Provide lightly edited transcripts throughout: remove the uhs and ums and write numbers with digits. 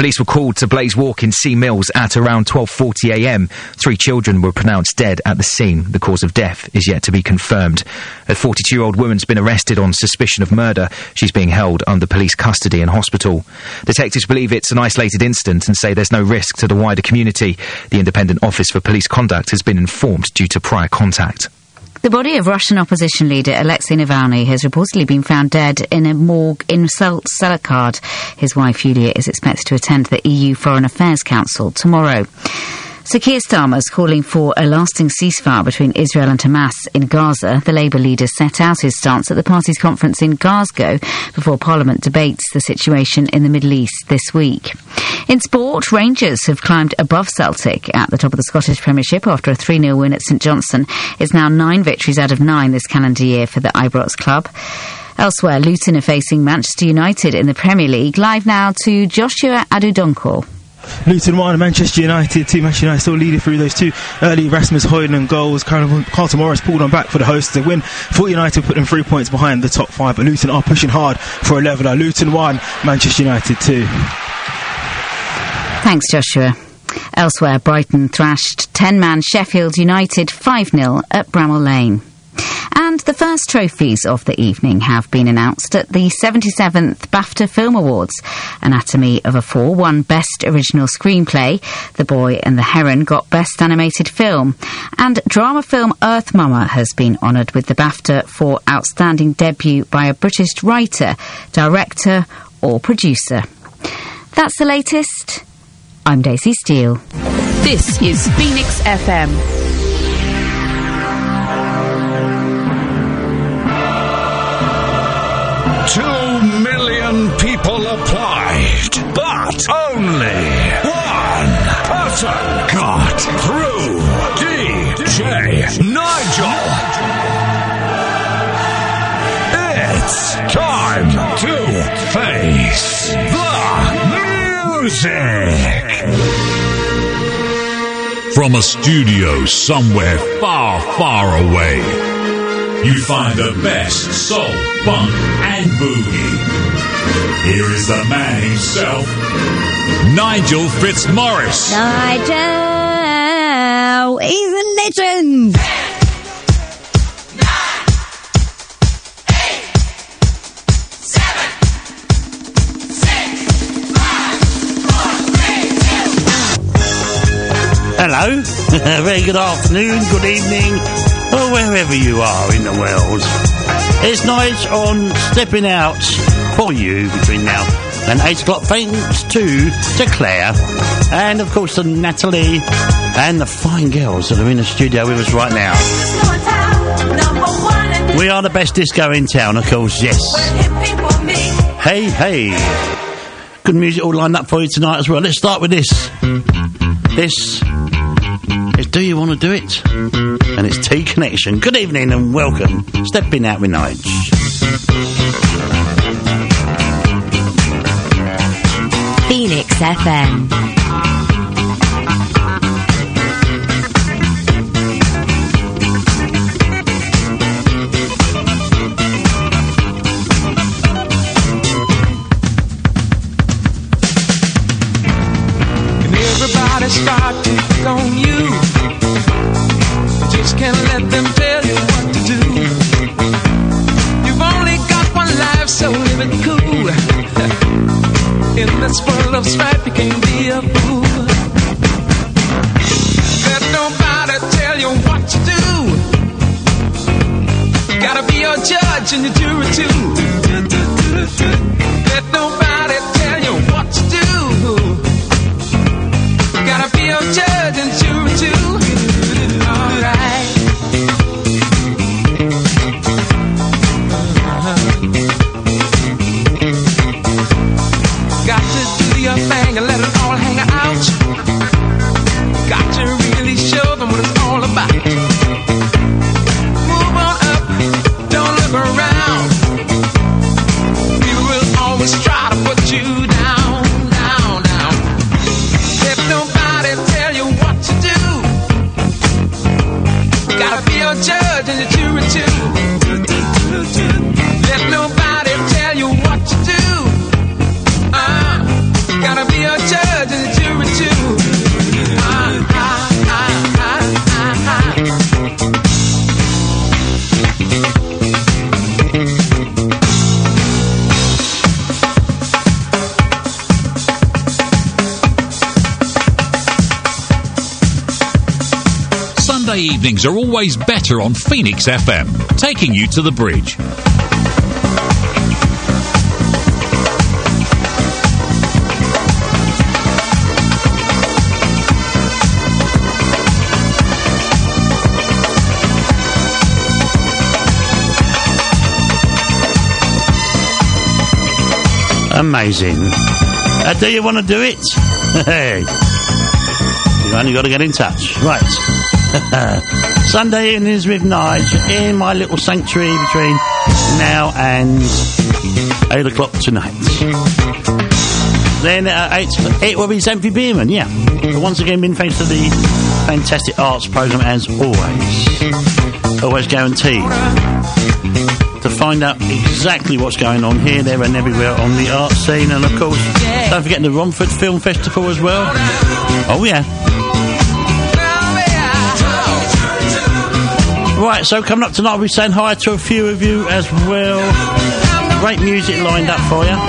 Police were called to Blaze Walk in Sea Mills at around 12:40am. 3 children were pronounced dead at the scene. The cause of death is yet to be confirmed. A 42-year-old woman's been arrested on suspicion of murder. She's being held under police custody in hospital. Detectives believe it's an isolated incident and say there's no risk to the wider community. The Independent Office for Police Conduct has been informed due to prior contact. The body of Russian opposition leader Alexei Navalny has reportedly been found dead in a morgue in Samarkand. His wife Yulia is expected to attend the EU Foreign Affairs Council tomorrow. Sir Keir Starmer's calling for a lasting ceasefire between Israel and Hamas in Gaza. The Labour leader set out his stance at the party's conference in Glasgow before Parliament debates the situation in the Middle East this week. In sport, Rangers have climbed above Celtic at the top of the Scottish Premiership after a 3-0 win at St Johnstone. It's now 9 victories out of 9 this calendar year for the Ibrox club. Elsewhere, Luton are facing Manchester United in the Premier League. Live now to Joshua Adudonko. Luton 1, Manchester United 2. Manchester United still leading through those 2 early Rasmus Højlund goals. Carlton Morris pulled on back for the hosts. The win for United put them 3 points behind the top 5, but Luton are pushing hard for a leveller. Luton 1, Manchester United 2. Thanks, Joshua. Elsewhere, Brighton thrashed 10-man Sheffield United 5-0 at Bramall Lane. And the first trophies of the evening have been announced at the 77th BAFTA Film Awards. Anatomy of a Fall won Best Original Screenplay. The Boy and the Heron got Best Animated Film. And drama film Earth Mama has been honoured with the BAFTA for Outstanding Debut by a British writer, director or producer. That's the latest. I'm Daisy Steele. This is Phoenix FM. 2 million people applied, but only 1 person got through. DJ Nigel. It's time to face the music. From a studio somewhere far, far away, you find the best soul, funk, and boogie. Here is the man himself, Nigel Fitzmaurice. Nigel, he's a legend. 10, 9, 8, 7, 6, 5, 4, 3, 2. Hello, very good afternoon, good evening, or wherever you are in the world. It's Nige on Stepping Out for you between now and 8 o'clock. Thanks to Claire and, of course, to Natalie and the fine girls that are in the studio with us right now. We are the best disco in town, of course, yes. Hey, hey. Good music all lined up for you tonight as well. Let's start with this. This is Do You Want to Do It? And it's T Connection. Good evening and welcome. Stepping Out with Nige. Phoenix FM. Start to pick on you. You just can't let them tell you what to do. You've only got one life, so live it cool. In this world of strife, you can't be a fool. Let nobody tell you what to do. You gotta be your judge and your jury too. Let nobody tell you what to do. Gotta be your judge and jury too. Alright. Got to do your thing and let it all hang out. Got to really show them what it's all about. Move on up, don't look around. People will judge and the jury too. Sunday evenings are always better on Phoenix FM, taking you to the bridge. Amazing. Do you want to do it? Hey. You've only got to get in touch. Right. Sunday evenings with Nige in my little sanctuary between now and 8 o'clock tonight. Then at 8, it will be Xanthi Bierman, yeah. But once again, been thanks to the fantastic arts programme as always. Always guaranteed to find out exactly what's going on here, there and everywhere on the art scene. And of course, don't forget the Romford Film Festival as well. Oh yeah. Right, so coming up tonight, we'll be saying hi to a few of you as well. Great music lined up for you.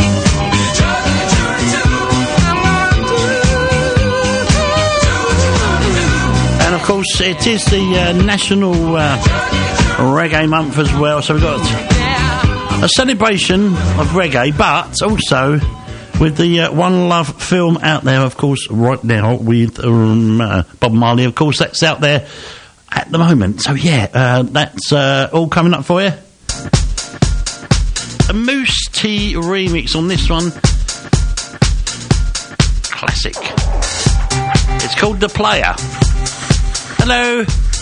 And of course, it is the National Reggae Month as well, so we've got a celebration of reggae, but also with the One Love film out there, of course, right now with Bob Marley. Of course, that's out there at the moment. So yeah, that's all coming up for you. A Moose T remix on this one. Classic. It's called The Player. Hello.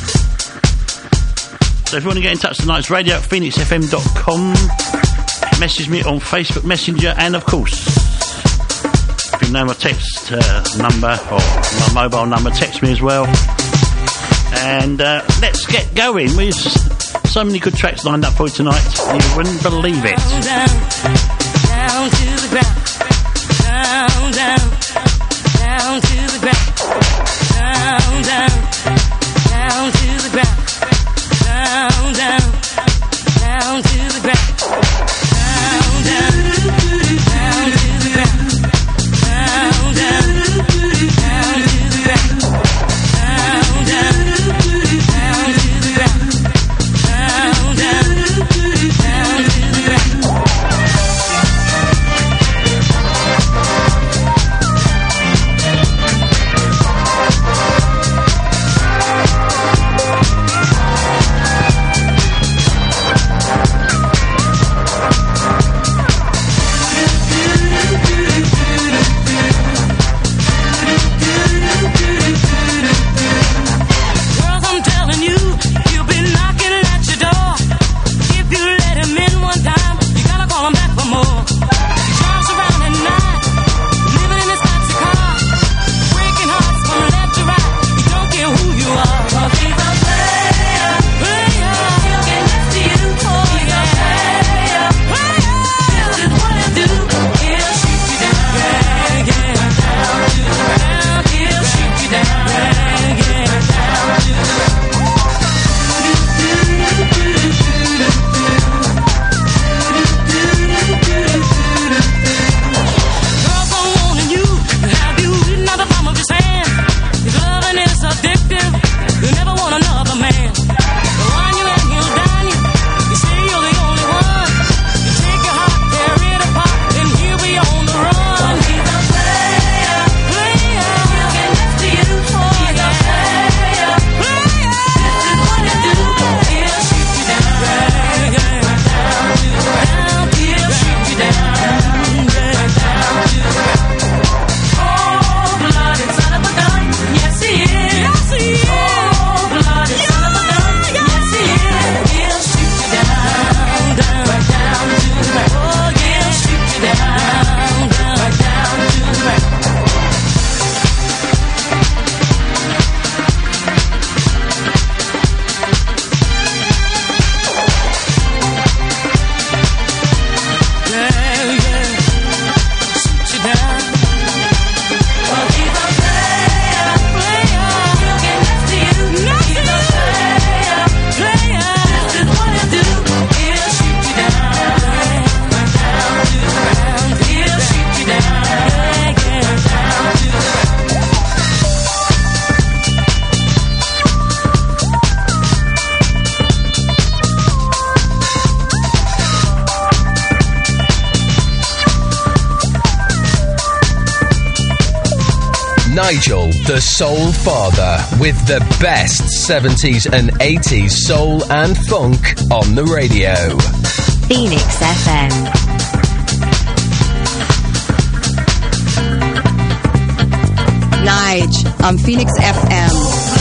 So if you want to get in touch tonight, it's radio at phoenixfm.com. Message me on Facebook Messenger, and of course, if you know my text number or my mobile number, text me as well. And let's get going. We've so many good tracks lined up for you tonight, you wouldn't believe it. Down to the ground. Down to the ground. Down to the ground. Down to the ground. Nigel, the Soul Father, with the best 70s and 80s soul and funk on the radio. Phoenix FM. Nige on Phoenix FM.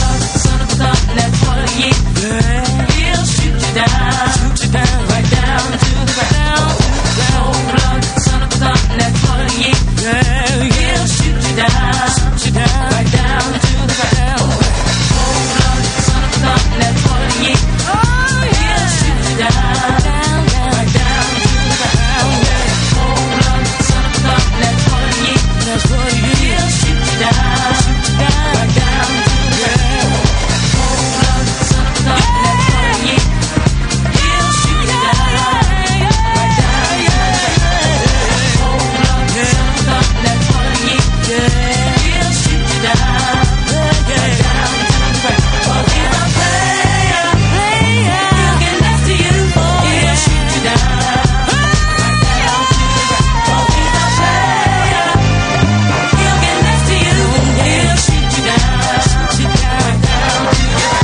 He'll shoot you down, right down to the ground. Cold-blooded son of a gun, that's what he is. He'll shoot you down, right down to the ground. Cold-blooded son of a gun, that's what he is. He'll shoot you down, right down to the ground. Cold-blooded son of a gun, that's what he is. That's what he is. He'll shoot you down, right down to the ground. Cold-blooded son of a gun, that's what he is. He'll shoot you down, right down to the ground. Cold-blooded son of a gun, that's what he is. He'll shoot you down, right down to the ground. Oh, he's a player, he'll get next to you. He'll shoot you down, right down to the ground. Oh, he's a player, he'll get next to you. He'll shoot you down, right down to the ground.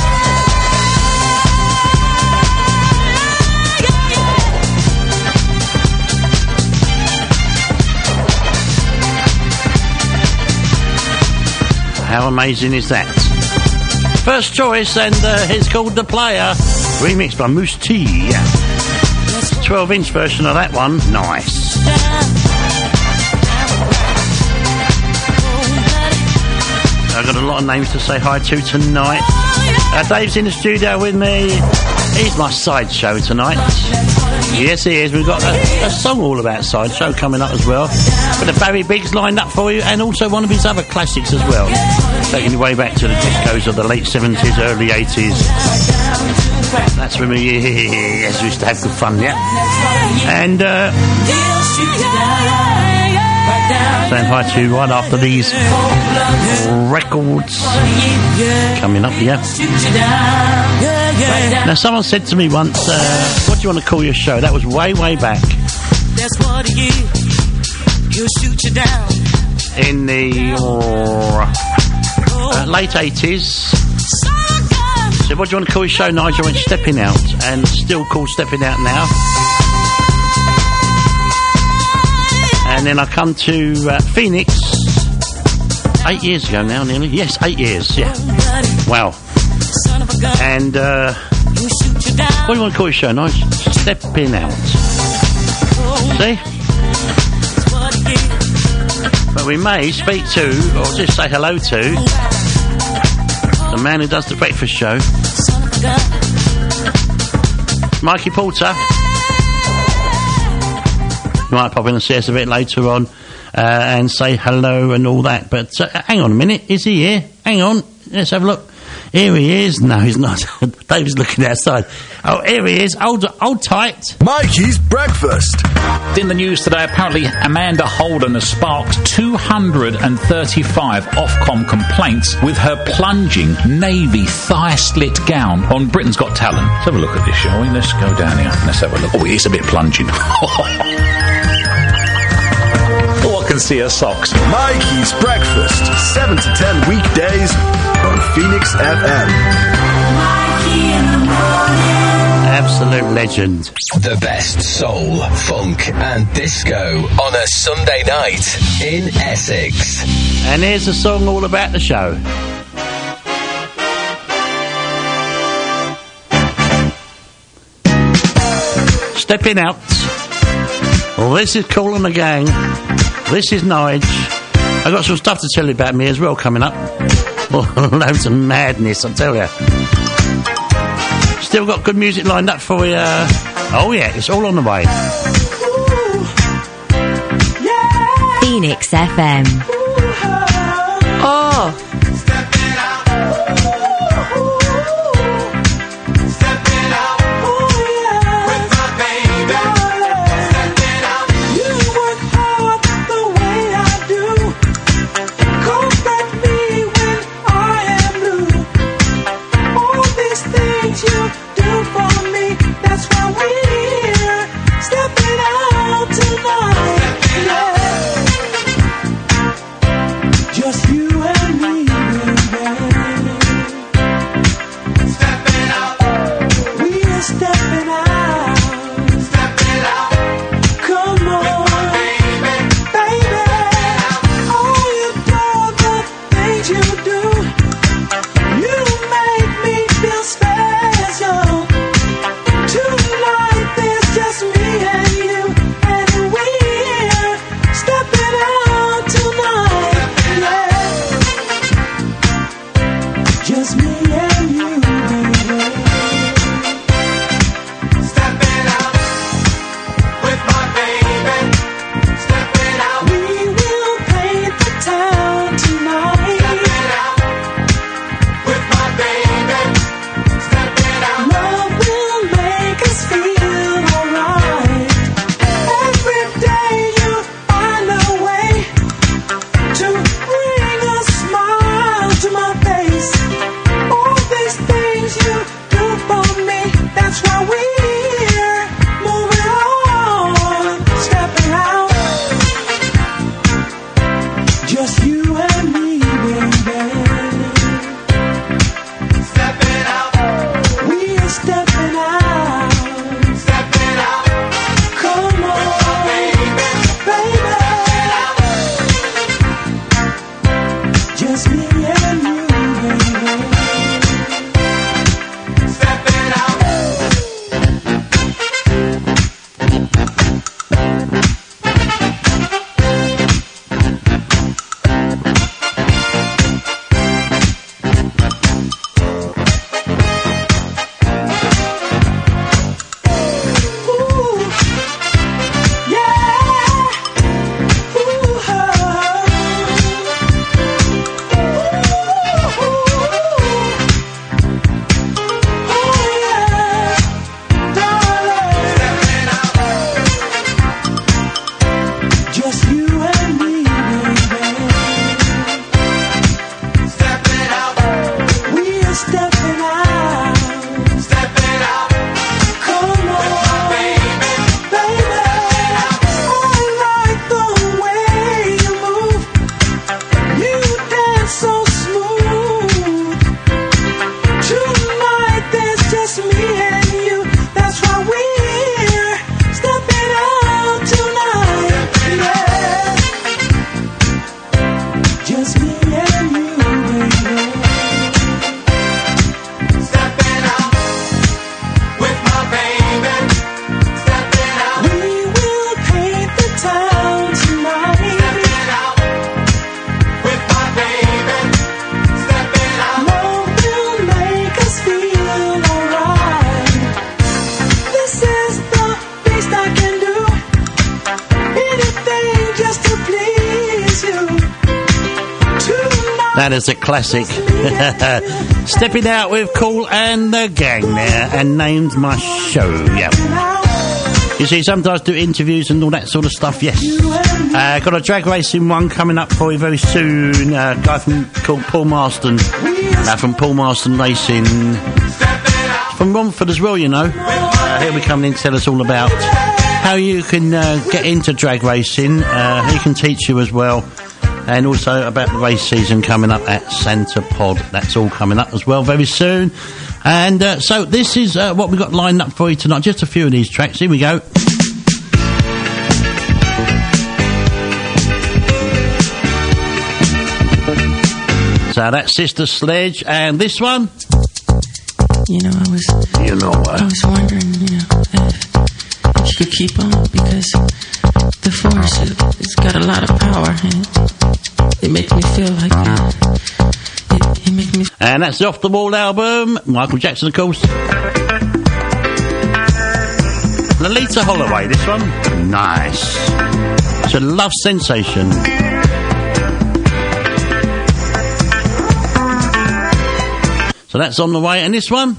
How amazing is that? First choice, and it's called The Player, remixed by Moose T. 12-inch version of that one. Nice. I've got a lot of names to say hi to tonight. Dave's in the studio with me. He's my sideshow tonight. Yes, he is. We've got a song all about sideshow coming up as well. But the Barry Biggs lined up for you, and also one of his other classics as well. Taking you way back to the discos of the late 70s, early 80s. That's when we used to have good fun, yeah. And saying hi to you right after these records coming up, yeah. Now, someone said to me once, what do you want to call your show? That was way back. That's what he is. He'll shoot you down. In the late 80s. So what do you want to call your show, Nigel? I went Stepping Out, and still called Stepping Out now. And then I come to Phoenix 8 years ago now, nearly. Yes, 8 years, yeah. Wow. And what do you want to call your show, Nigel? Stepping Out. See? But we may speak to, or just say hello to, the man who does the breakfast show, Mikey Porter. You might pop in and see us a bit later on and say hello and all that. But hang on a minute, is he here? Hang on, let's have a look. Here he is. No, he's not. David's looking outside. Oh, here he is. Hold tight. Mikey's Breakfast. In the news today, apparently Amanda Holden has sparked 235 Ofcom complaints with her plunging navy thigh-slit gown on Britain's Got Talent. Let's have a look at this, shall we? Let's go down here. Let's have a look. Oh, it is a bit plunging. Oh, I can see her socks. Mikey's Breakfast, 7 to 10 weekdays on Phoenix FM. Mikey in the morning. Absolute legend. The best soul, funk and disco on a Sunday night in Essex. And here's a song all about the show. Stepping Out. Well, this is Kool and the Gang. This is Nige. I've got some stuff to tell you about me as well coming up. Loads of madness, I tell you. Still got good music lined up for you. Oh yeah, it's all on the way. Phoenix FM. Oh. Just you and and me, baby. Stepping out. We're stepping out. Stepping out. Come on, baby. Just me and you, baby. Stepping out. Just you and me, baby. Stepping out. We're stepping out. Stepping out. Come on, baby. I like the way you move. You dance so smooth. Tonight there's just me and you. That's why we're stepping out tonight. Yeah. Just me and you, baby. Stepping out with my baby. Stepping out. We will paint the town tonight. Stepping out with my baby. Stepping out. Love will make us feel alright. This is the best I can do. Anything just to please you. Tonight. That is a classic. Stepping out with Cool and the Gang there, and named my show. Yeah. You see, sometimes do interviews and all that sort of stuff. Yes. Got a drag racing one coming up for you very soon. A guy called Paul Marston, from Paul Marston Racing, from Romford as well. You know, he'll be coming in to tell us all about how you can get into drag racing. He can teach you as well. And also about the race season coming up at Santa Pod. That's all coming up as well very soon. And so this is what we've got lined up for you tonight. Just a few of these tracks. Here we go. So that's Sister Sledge. And this one? You know, I was wondering, if you could keep on, because the force, it's got a lot of power, and it makes me feel like it makes me. And that's the Off the Wall album. Michael Jackson, of course. Lolita Holloway, this one. Nice. It's a love sensation. So that's on the way. And this one?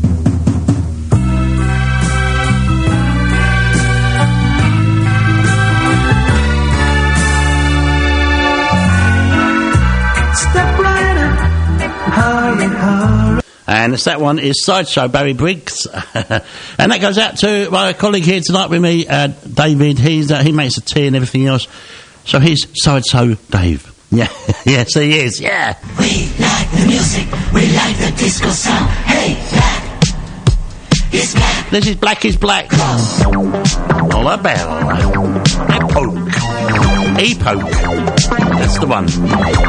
Step right up. Hurry, hurry. And that one is Sideshow, Barry Briggs. And that goes out to my colleague here tonight with me, David. He makes the tea and everything else. So he's Sideshow Dave. Yeah, yes he is, yeah. We like the music, we like the disco sound. Hey, black is black. This is Black is Black. All about Epoch. Epoch. That's the one.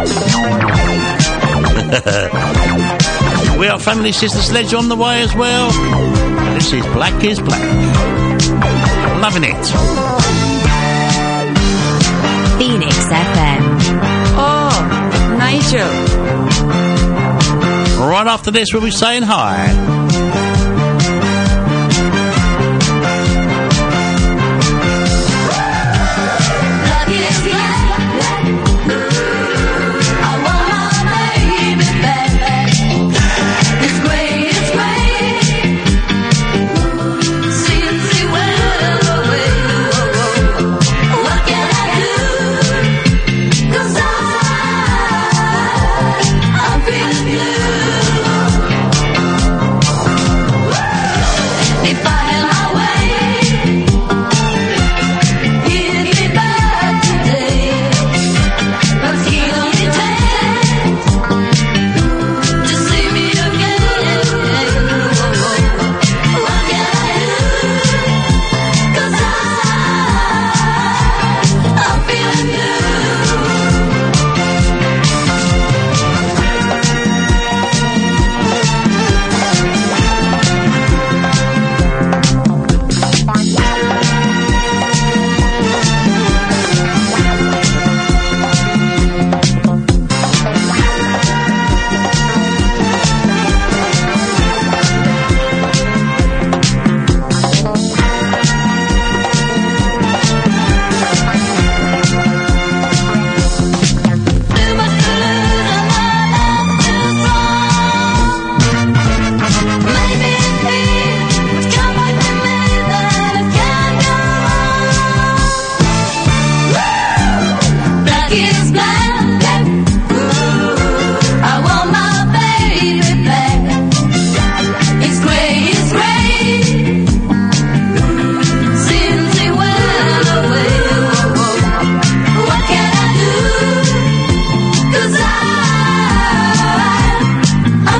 We are Family Sister Sledge on the way as well. This is Black is Black. Loving it. Phoenix FM. Oh, Nigel. Right after this, we'll be saying hi.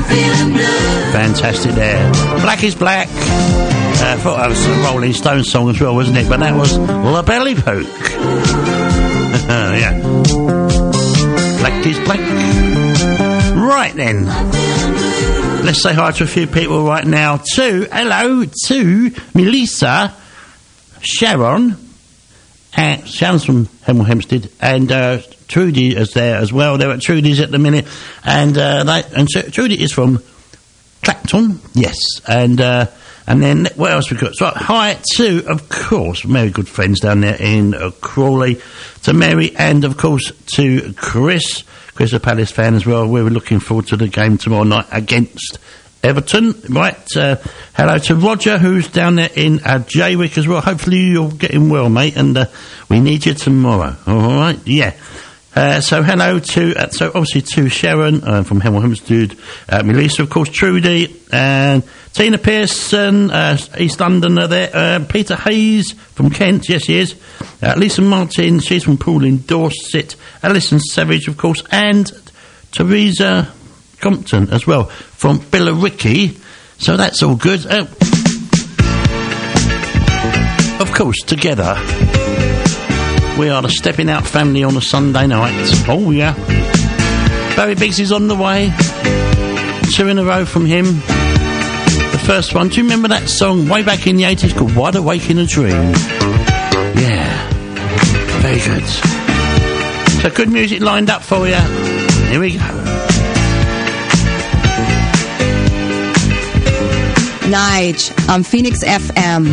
Fantastic there. Black is Black. I thought that was a Rolling Stones song as well, wasn't it? But that was La Belly Poke. Yeah. Black is Black. Right then. Let's say hi to a few people right now. Hello to Melissa, Sharon, Sharon's from Hemel Hempstead, and Trudy is there as well. They're at Trudy's at the minute, and Trudy is from Clacton, yes, and then what else we got? So hi to, of course, very good friends down there in Crawley, to Mary, and of course to Chris a Palace fan as well. We were looking forward to the game tomorrow night against Everton. Right, hello to Roger, who's down there in Jaywick as well. Hopefully you're getting well, mate, and we need you tomorrow. All right, yeah. So hello to, so obviously to Sharon from Hemel Hempstead, Melissa, of course, Trudy, and Tina Pearson, East London are there, Peter Hayes from Kent, yes he is, Lisa Martin, she's from Poole in Dorset, Alison Savage, of course, and Teresa Compton as well, from Billericay, so that's all good. Of course, together, we are the Stepping Out family on a Sunday night. Oh, yeah. Barry Biggs is on the way. 2 in a row from him. The first one, do you remember that song way back in the 80s called Wide Awake in a Dream? Yeah. Very good. So good music lined up for you. Here we go. Nige on Phoenix FM.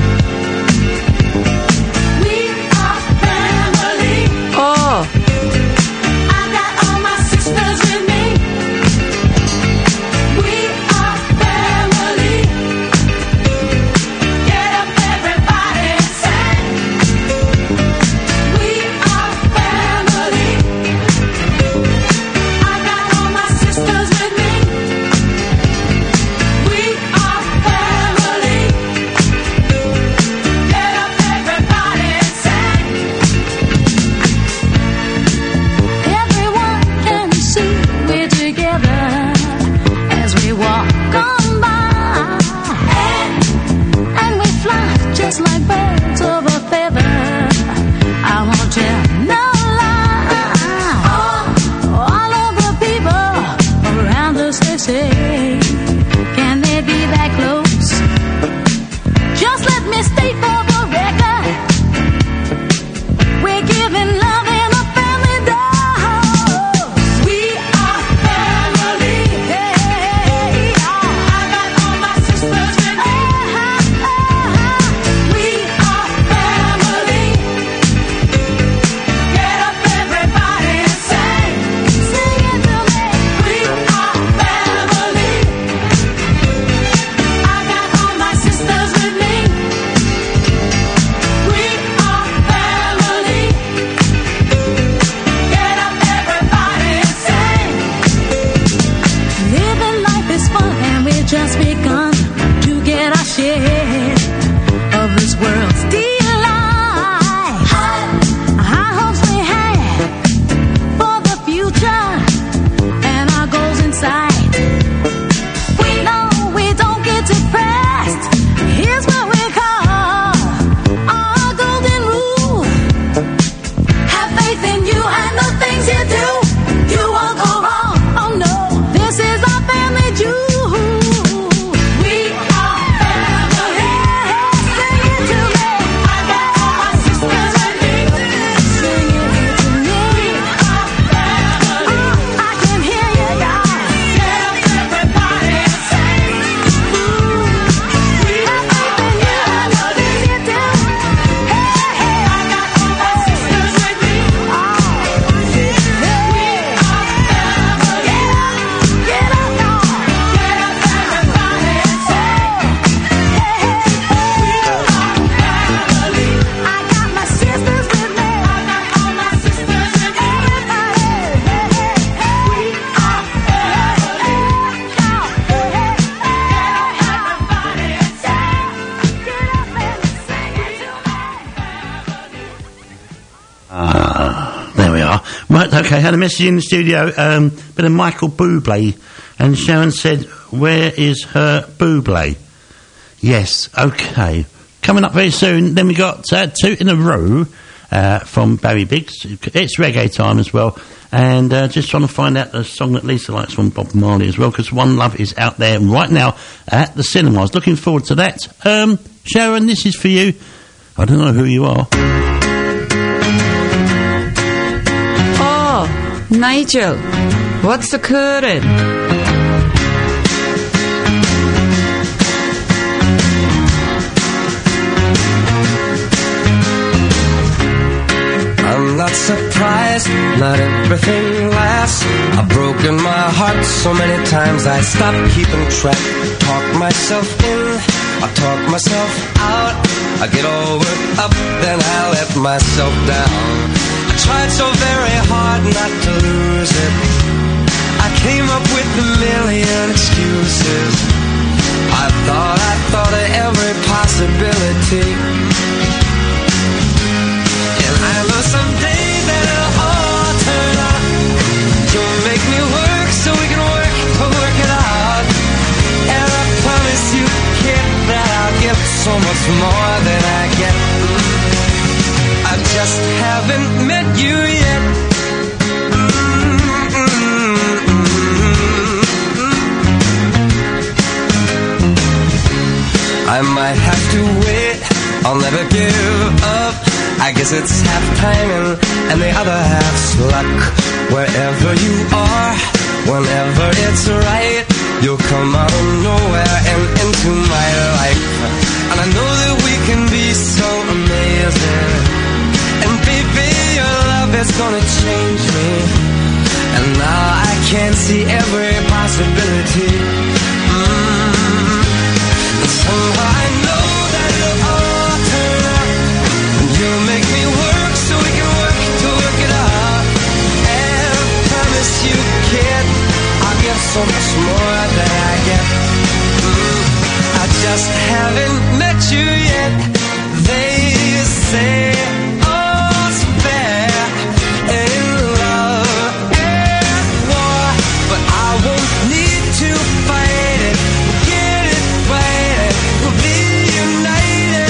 Okay, had a message in the studio, bit of Michael Bublé, and Sharon said, where is her Bublé? Yes, okay. Coming up very soon, then we got 2 in a row from Barry Biggs. It's reggae time as well, and just trying to find out the song that Lisa likes from Bob Marley as well, because One Love is out there right now at the cinemas. Looking forward to that. Sharon, this is for you. I don't know who you are. Oh, Nigel, what's occurring? I'm not surprised, not everything lasts. I've broken my heart so many times I stopped keeping track. Talk myself in, I talk myself out. I get all worked up, then I let myself down. I tried so very hard not to lose it. I came up with a million excuses. I thought of every possibility. And I know someday that it'll all turn out. You'll make me work so we can work it out. And I promise you, kid, that I'll give so much more than I get. I just haven't met you yet. I might have to wait, I'll never give up. I guess it's half timing and the other half's luck. Wherever you are, whenever it's right, you'll come out of nowhere and into my life. And I know that we can be so amazing. And baby, your love is gonna change me. And now I can see every possibility. And somehow I know that it'll all turn out. And you'll make me work so we can work it out. And I promise you, kid, I'll give so much more than I get. I just haven't met you yet. They say all's fair in love and war, but I won't need to fight it. We'll get it right, we'll be united.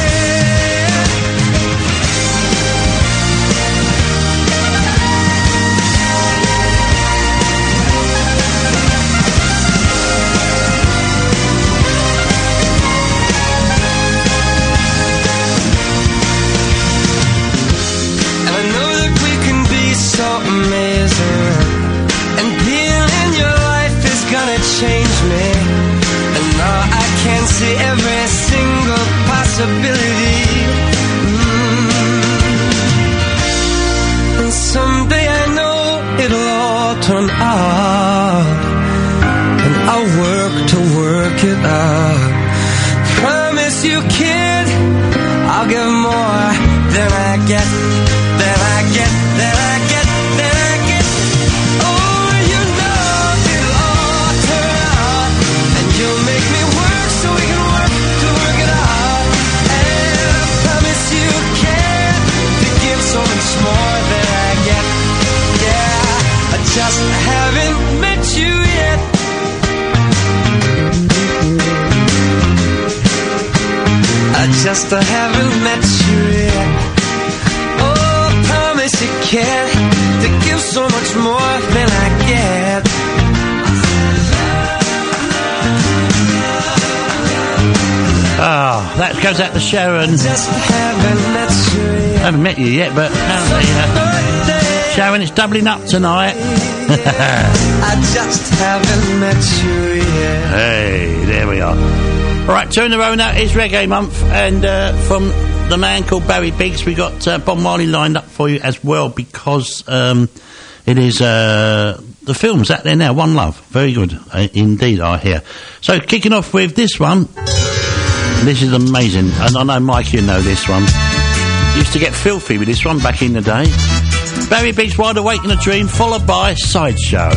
And I know that we can be so amazing. And being in your life is gonna change me. And now I can see every single possibility. And someday I know it'll all turn out. And I'll work to work it out. Promise you, kid, I'll give more than I get, than I get, than I get, than I get. Oh, you know it'll all turn out. And you'll make me work so we can work it out. And I promise you, kid, to give so much more than I get. Yeah, I just haven't met you yet. I just haven't met you yet. Oh, promise you can to give so much more than I get. Oh, that goes out to Sharon. Just haven't met you yet. I haven't met you yet, but apparently, Sharon, it's doubling up tonight. I just haven't met you yet. Hey, there we are. All right, 2 in a row now. It's Reggae Month, and from the man called Barry Biggs, we got Bob Marley lined up for you as well, because it is the film's out there now. One Love, very good indeed, I hear. So kicking off with this one. This is amazing, and I know Mike, you know this one. Used to get filthy with this one back in the day. Barry Biggs, Wide Awake in a Dream, followed by Sideshow.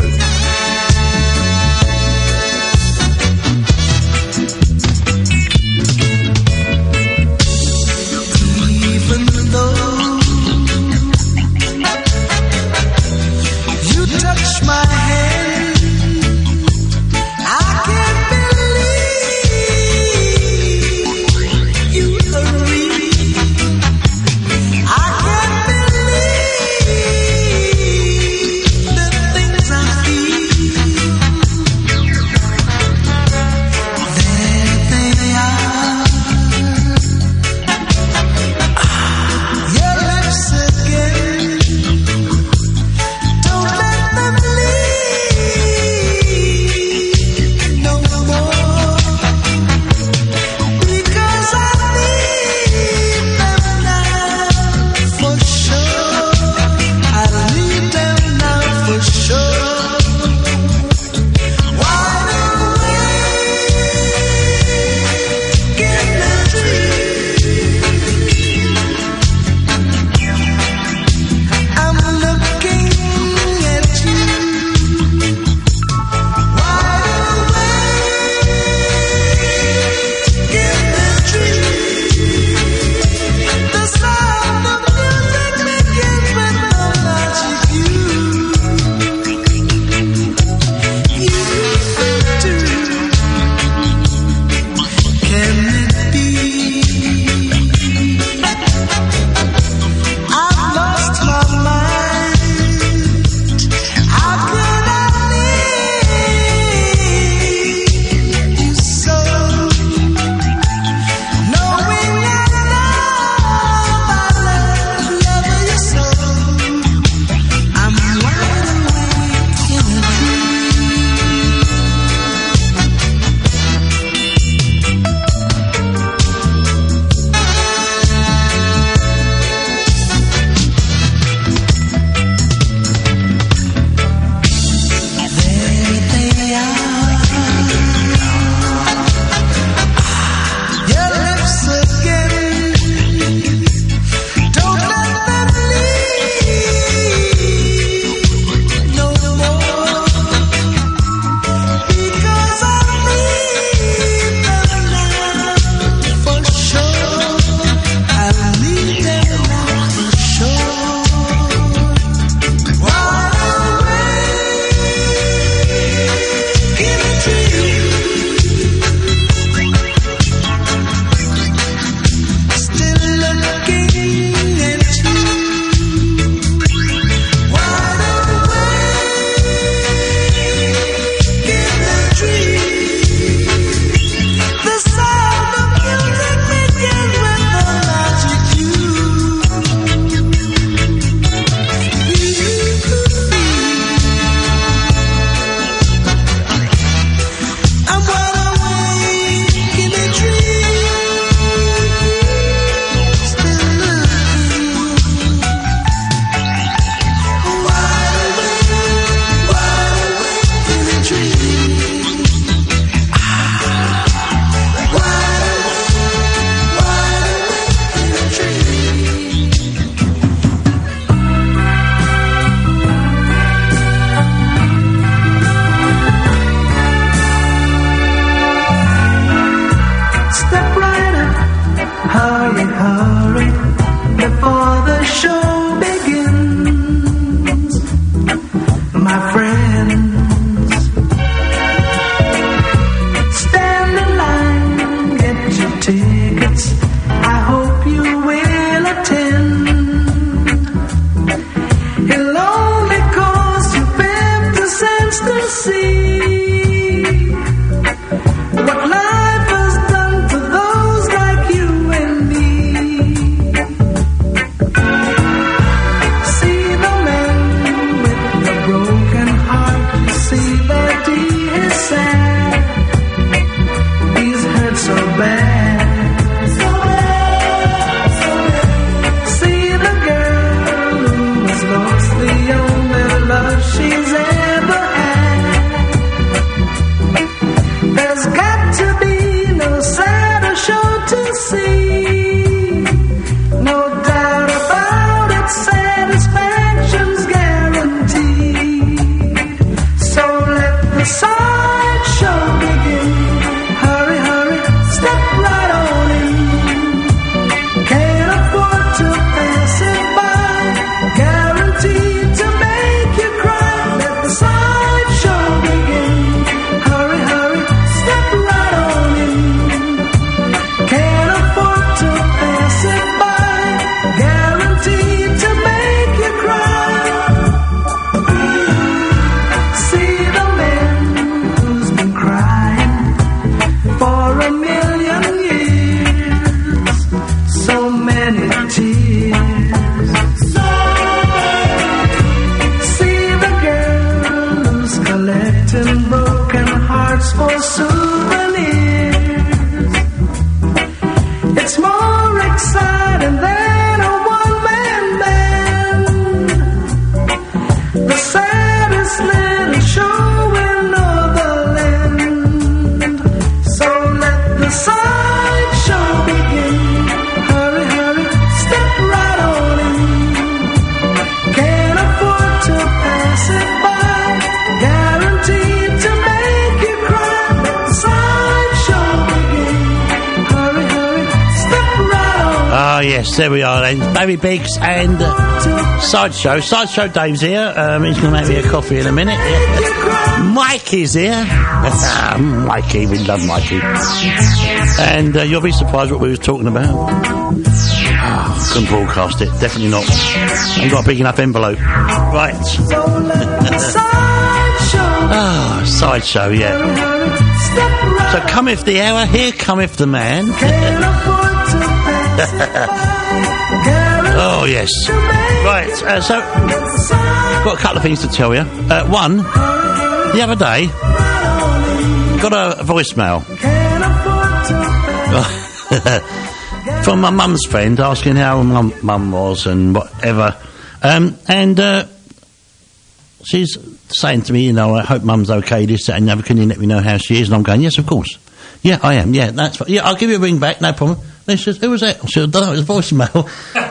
see what life has done to those like you and me. See the man with the broken heart, see that he is sad, he's hurt so bad. See the girl who has lost the only love she's ever had. There's got to be no sadder show to see. No doubt about it, satisfaction's guaranteed. So let the sideshow begin. Hurry, hurry, step right on in. Can't afford to pass it by. Guaranteed to make you cry. Let the sideshow begin. Hurry, hurry, step right on in. Can't afford to pass it by. Guaranteed to make you cry. See the man who's been crying for a million years. So many tears. See the girl who's collecting broken hearts for souvenirs. It's more exciting than a one-man band. The saddest little show in all the land. So let the sideshow begin. Hurry, hurry, step right on in. Can't afford to pass it by. Guaranteed to make you cry. Let the sideshow begin. Hurry, hurry, step right on in. Ah, yes, there we are then. Baby Biggs and Sideshow. Sideshow Dave's here. He's going to make me a coffee in a minute. Mikey's here. Mikey, we love Mikey. And you'll be surprised what we was talking about. Couldn't broadcast it. Definitely not. Ain't got a big enough envelope. Right. Sideshow, yeah. So cometh the hour, here cometh the man. Oh, yes. Right, so, got a couple of things to tell you. One, the other day, got a voicemail from my mum's friend asking how mum was and whatever. And she's saying to me, you know, I hope mum's okay, this, that, and the other. Can you let me know how she is? And I'm going, yes, of course. Yeah, I am. Yeah, that's fine. Yeah, I'll give you a ring back, no problem. And she says, who was that? I said, I don't know, it was voicemail.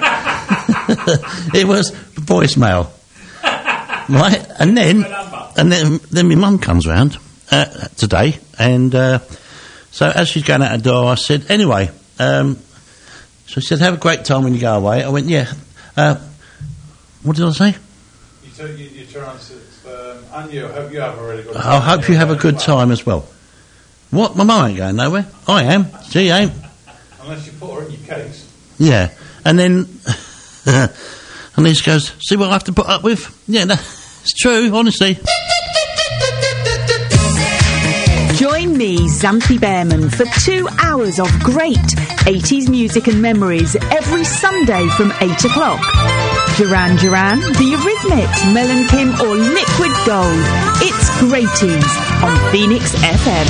It was voicemail. Right? And then my mum comes round today, and so as she's going out the door, I said, anyway, so she said, have a great time when you go away. I went, yeah. What did I say? You turn on to, and you hope you have a really good time. I hope you have a good time as well. What? My mum ain't going nowhere. I am. She ain't. Unless you put her in your case. Yeah. And then, and he goes, see what I have to put up with? Yeah, no, it's true, honestly. Join me, Xanthi Behrman, for 2 hours of great 80s music and memories every Sunday from 8 o'clock. Duran Duran, The Eurythmics, Mel and Kim or Liquid Gold. It's Greaties on Phoenix FM.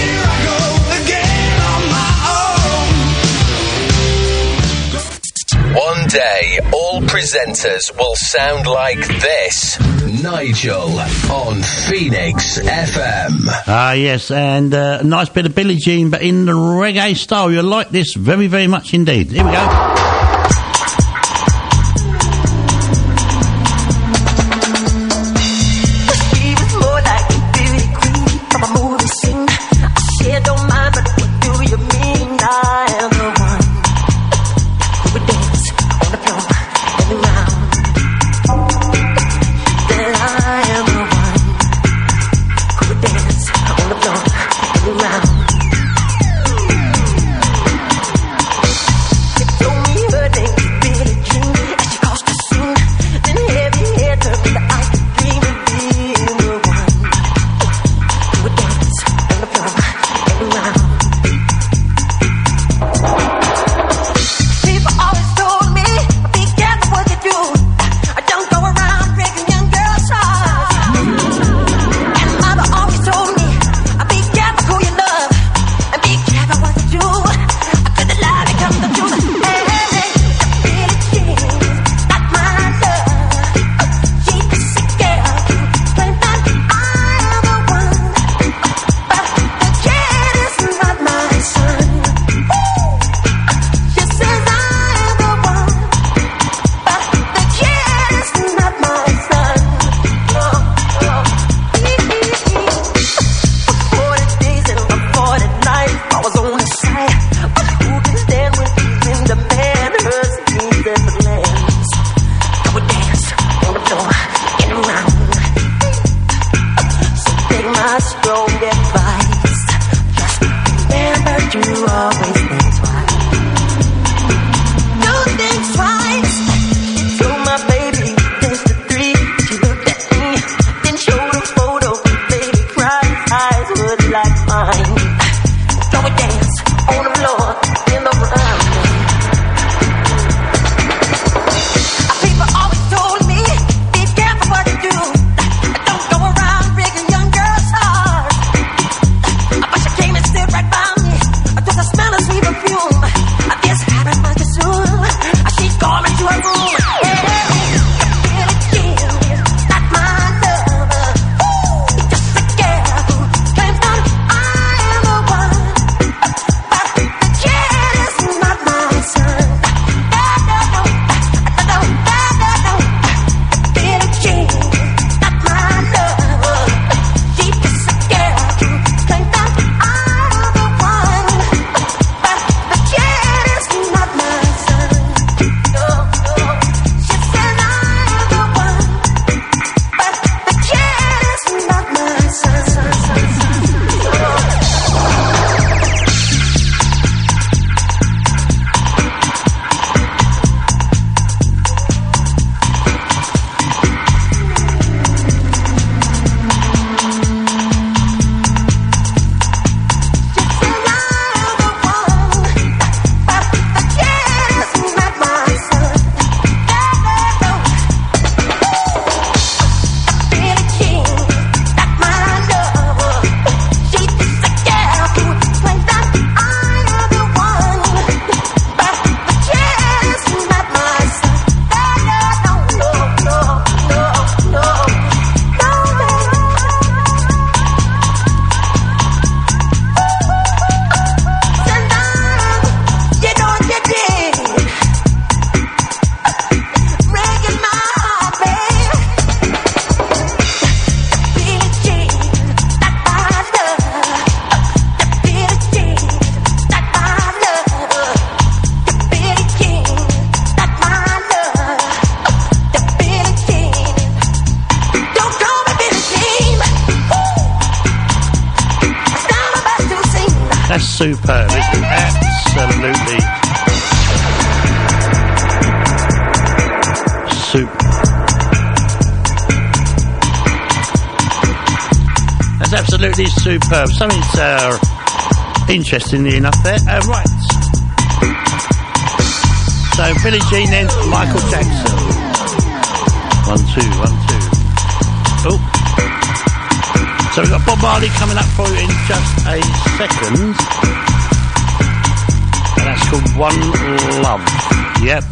One day, all presenters will sound like this. Nigel on Phoenix FM. Ah, yes, and a nice bit of Billie Jean, but in the reggae style. You'll like this very, very much indeed. Here we go. Told me my strong advice. Just remember to always think twice. Do think twice. Told my baby there's the three. She looked at me, then showed a photo. Baby cried, eyes were like mine. So we dance on the floor in the room. People always told me, be careful what you do. Don't go around breaking young girls' hearts. But she came and stood right by me. I took a smell of sweet perfume. This happened much too soon. She called me to her room. That's superb, isn't it? Absolutely That's absolutely superb. Something's interestingly enough there. Right. So Billie Jean then Michael Jackson. 1, 2, 1, 2. Oh. So we've got Bob Marley coming up for you in just a second. And that's called One Love. Yep.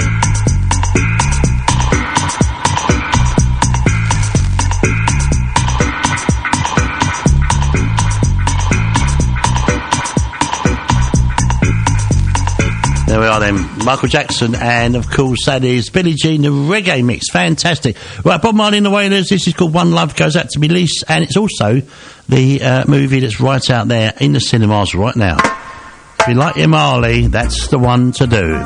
There we are then, Michael Jackson, and of course that is Billie Jean, the reggae mix. Fantastic. Right, Bob Marley and the Wailers, this is called One Love, goes out to Melise, and it's also the movie that's right out there in the cinemas right now. If you like your Marley, that's the one to do.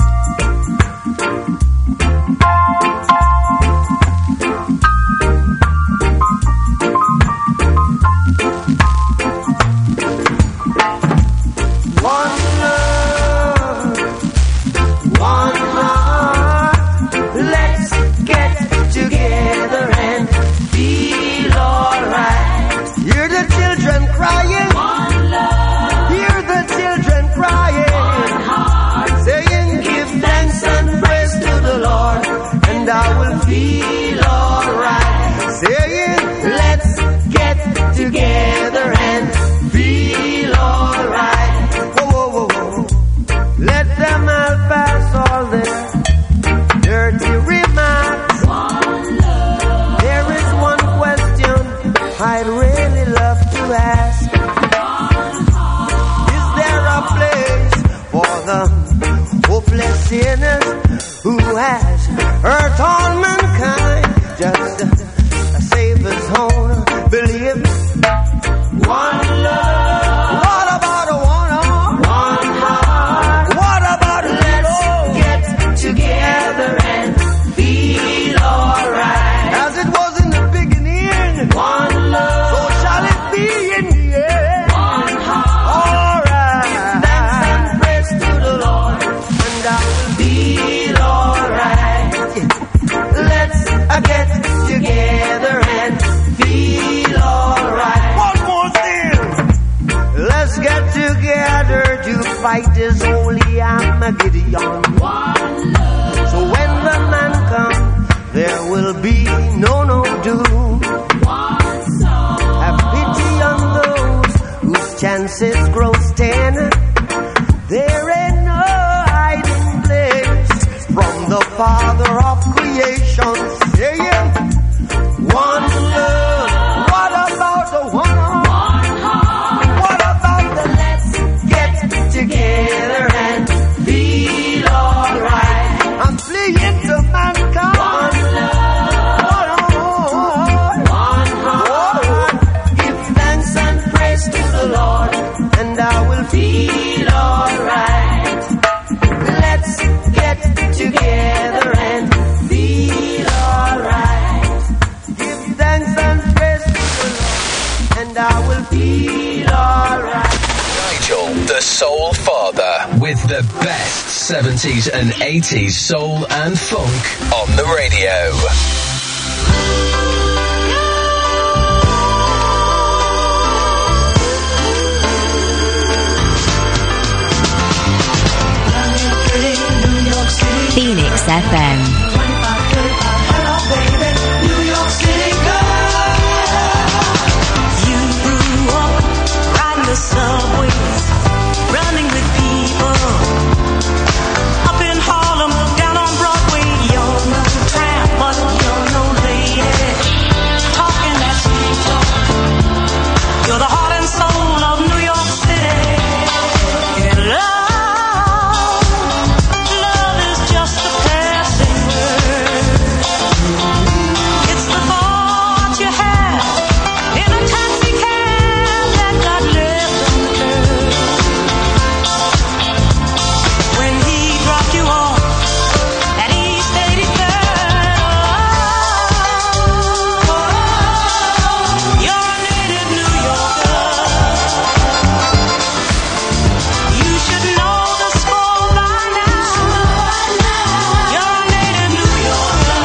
Who has hurt all mankind? Just save his own belief. One love. What about a one heart? What about let's get together and feel alright? As it was in the beginning. One love. So shall it be fight is holy Armageddon. So when the man comes, there will be no doom. Have pity on those whose chances grow thin. There ain't no hiding place from the Father of creation. Saying, one love. What about the one heart? What about the let's get together and feel alright? I'm fleeing to mankind. One love, one heart. Give thanks and praise to the Lord, and I will feel alright. Let's get together and feel alright. Give thanks and praise to the Lord, and I will feel alright. Nigel, the Soul Father, with the best 70s and 80s soul and funk on the radio. Phoenix FM. You grew up riding the subways, running with people. Up in Harlem, down on Broadway, you're no tramp, but you're no lady. Talking that sweet talk. You're the heart and soul of New York City. And love is just a passing word. It's the thought you had in a taxi cab that got left on the curb. When he dropped you off at East 83rd, you're a native New Yorker. You should know the score by now. You're a native New Yorker.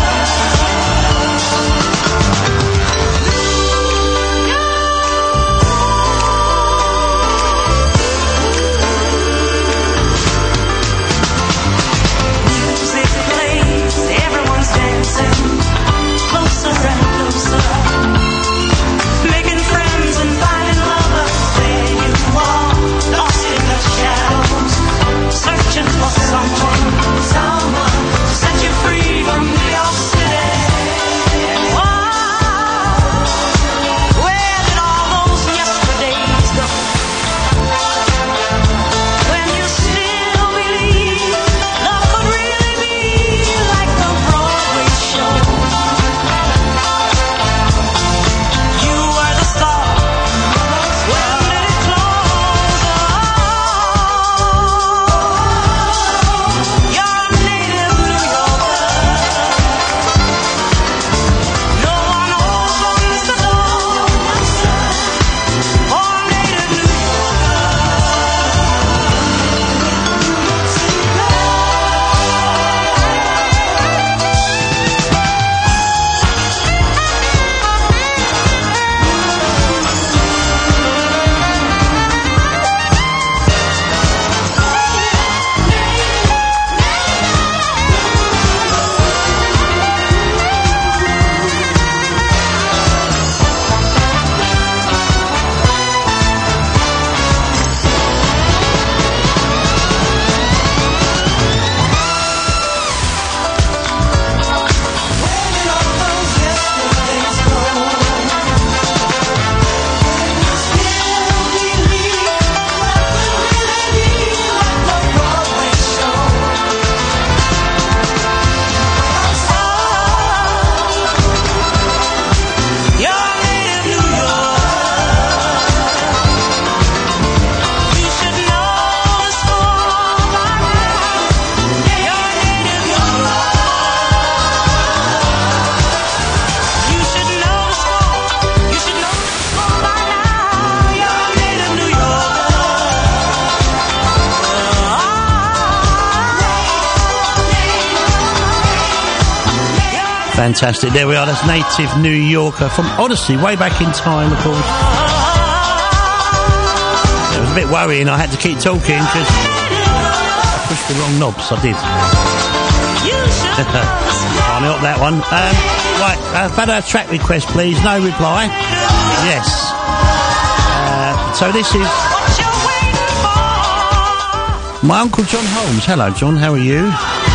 Music plays, everyone's dancing closer and closer, making friends and finding lovers. There you are, lost in the shadows, searching for someone to set you free from New York City. Where did all those yesterdays go? When you still believe love could really be like a Broadway show. You were the star. When did it close? You're a native New Yorker. No one opens the door for a native New Fantastic. There we are. That's Native New Yorker from Odyssey, way back in time, of course. There was a bit worrying. I had to keep talking because I pushed the wrong knobs. I did. Can't help that one. Right, I've had a track request, please. No reply. Yes. So this is my Uncle John Holmes. Hello, John. How are you?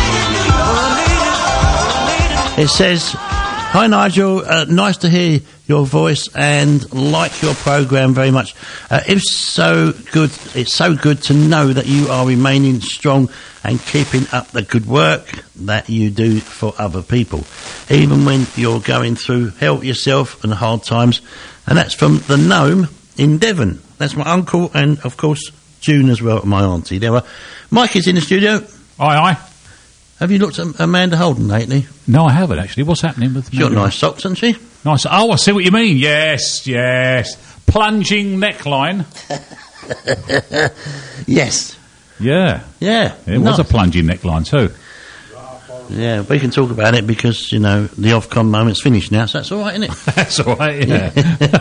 It says, "Hi, Nigel. Nice to hear your voice and like your programme very much. It's so good to know that you are remaining strong and keeping up the good work that you do for other people, even when you're going through hell yourself and hard times." And that's from the Gnome in Devon. That's my uncle and, of course, June as well, my auntie. There are. Mike is in the studio. Aye. Have you looked at Amanda Holden lately? No, I haven't, actually. What's happening with She's got nice socks, hasn't she? Nice. Oh, I see what you mean. Yes. Plunging neckline. Yes. Yeah. It was a plunging neckline too. Yeah, we can talk about it because, you know, the Ofcom moment's finished now, so that's all right, isn't it? That's all right, yeah.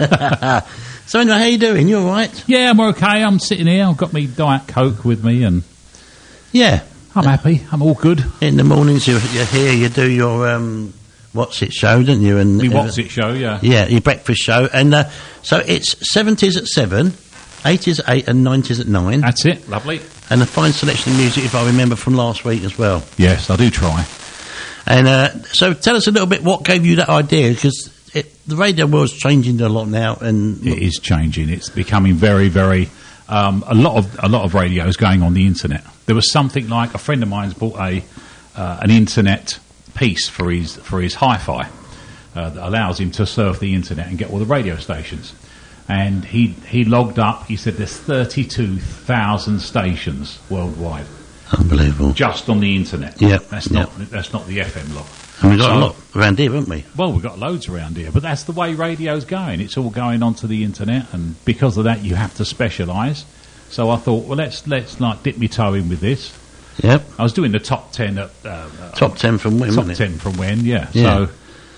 So anyway, how you doing? You all right? Yeah, I'm okay. I'm sitting here. I've got me Diet Coke with me and... Yeah. I'm happy. I'm all good. In the mornings you're here, you do your What's It show, don't you? And me What's It show, yeah. Yeah, your breakfast show. And so it's 70s at 7, 80s at 8 and 90s at 9. That's it. Lovely. And a fine selection of music, if I remember, from last week as well. Yes, I do try. And so tell us a little bit what gave you that idea, because the radio world's changing a lot now. And it is changing. It's becoming very, very... a lot of radios going on the internet. There was something like a friend of mine's bought an internet piece for his hi-fi that allows him to surf the internet and get all the radio stations. And he logged up. He said there's 32,000 stations worldwide. Unbelievable. Just on the internet. Yeah. That's not the FM log. And we've got a lot around here, haven't we? Well, we've got loads around here, but that's the way radio's going. It's all going onto the internet, and because of that, you have to specialise. So I thought, well, let's like dip my toe in with this. Yep. I was doing the top 10 at top 10 from when? Top 10 from when, yeah. Yeah.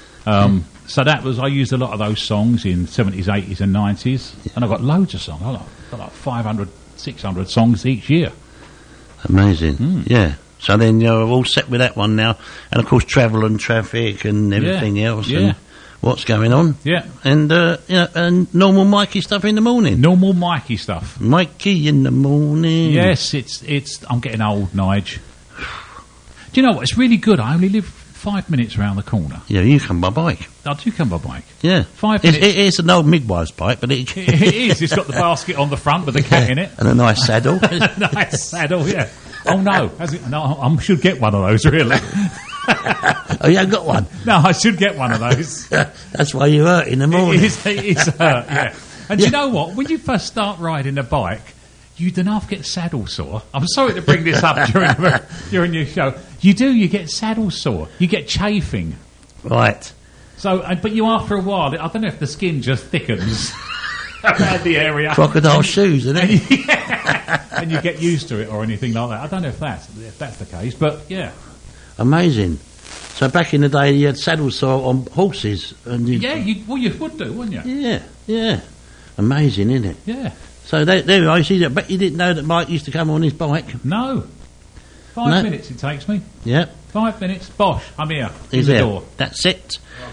So that was, I used a lot of those songs in 70s, 80s, and 90s, and I got loads of songs. I got like 500, 600 songs each year. Amazing. Yeah. So then you're all set with that one now, and of course travel and traffic and everything else. Yeah. And what's going on? Yeah. And and normal Mikey stuff in the morning. Normal Mikey stuff. Mikey in the morning. Yes, it's. I'm getting old, Nige. Do you know what? It's really good. I only live 5 minutes around the corner. Yeah, you come by bike. I do come by bike. Yeah. 5 minutes. It's an old midwife's bike, but it is. It's got the basket on the front with the cat in it. And a nice saddle. Nice saddle, yeah. Oh, no. No, I should get one of those, really. Oh, you haven't got one? No, I should get one of those. That's why you hurt in the morning. It is hurt, yeah. And do you know what? When you first start riding a bike, you don't half get saddle sore. I'm sorry to bring this up during your show. You do. You get saddle sore. You get chafing. Right. So, but you after a while, I don't know if the skin just thickens around the area. Crocodile shoes, isn't it? Yeah. And you get used to it or anything like that. I don't know if that's the case, but yeah. Amazing. So back in the day, you had saddle sore on horses. And you would do, wouldn't you? Yeah. Amazing, isn't it? Yeah. So there I see that. But you didn't know that Mike used to come on his bike. No. 5 minutes it takes me. Yep. 5 minutes. Bosh, I'm here. He's the there. door. That's it.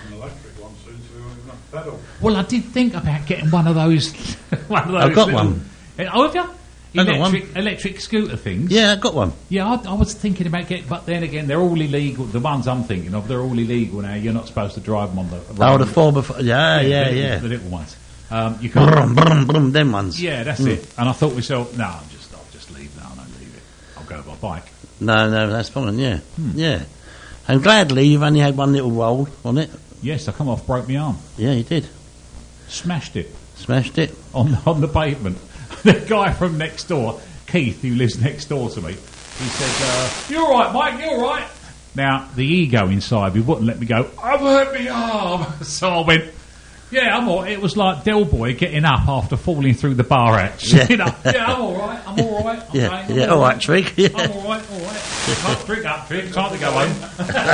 Well, I did think about getting one of those. I've got one. Oh, have you? Electric scooter things. Yeah, I've got one. Yeah, I was thinking about getting, but then again, they're all illegal. The ones I'm thinking of, they're all illegal now. You're not supposed to drive them on the road. Oh, the 4x4. Yeah. The little ones. You can't. Brum, them ones. Yeah, that's it. And I thought to myself, no, I'll just leave that. I don't leave it. I'll go by bike. No, that's fine. Yeah, yeah. And gladly, you've only had one little roll on it. Yes, I come off, broke my arm. Yeah, you did. Smashed it on the pavement. The guy from next door, Keith, who lives next door to me, he said, "You all right, Mike? You all right?" Now the ego inside me wouldn't let me go. I've hurt my arm, so I went. Yeah, I'm all right. It was like Del Boy getting up after falling through the bar hatch. Yeah, I'm all right. I'm all right. Yeah, all right, Trig. Yeah. I'm all right. Trig. Time to go home.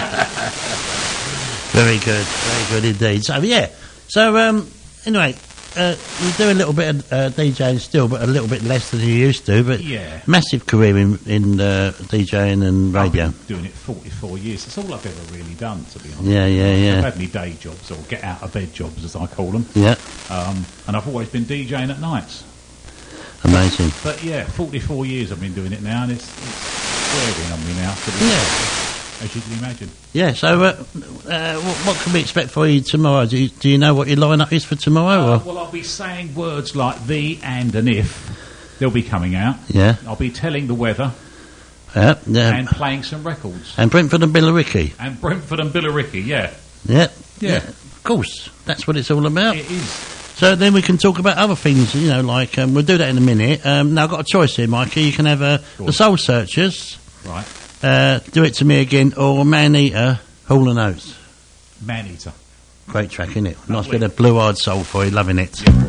Very good indeed. So yeah. So anyway, you do a little bit of DJing still, but a little bit less than you used to. But Yeah. massive career in DJing and radio. I've been doing it 44 years. That's all I've ever really done, to be honest. Yeah, yeah, yeah. I've had any day jobs, or get out of bed jobs, as I call them. Yeah. And I've always been DJing at nights. Amazing. But yeah, 44 years I've been doing it now, and it's wearing on me now, to be as you can imagine. Yeah, so what can we expect for you tomorrow? Do you know what your lineup is for tomorrow? Or? Well, I'll be saying words like the, and if. They'll be coming out. Yeah. I'll be telling the weather. Yeah. And playing some records. And Brentford and Billericay. And Brentford and Billericay, yeah. Yeah. Yeah. Of course. That's what it's all about. It is. So then we can talk about other things, like, we'll do that in a minute. Now, I've got a choice here, Mikey. You can have the Soul Searchers. Right. Do It To Me Again, or Man Eater, Hall & Oates. Man Eater. Great track, isn't it? Nice bit of blue-eyed soul for you, loving it. Yeah.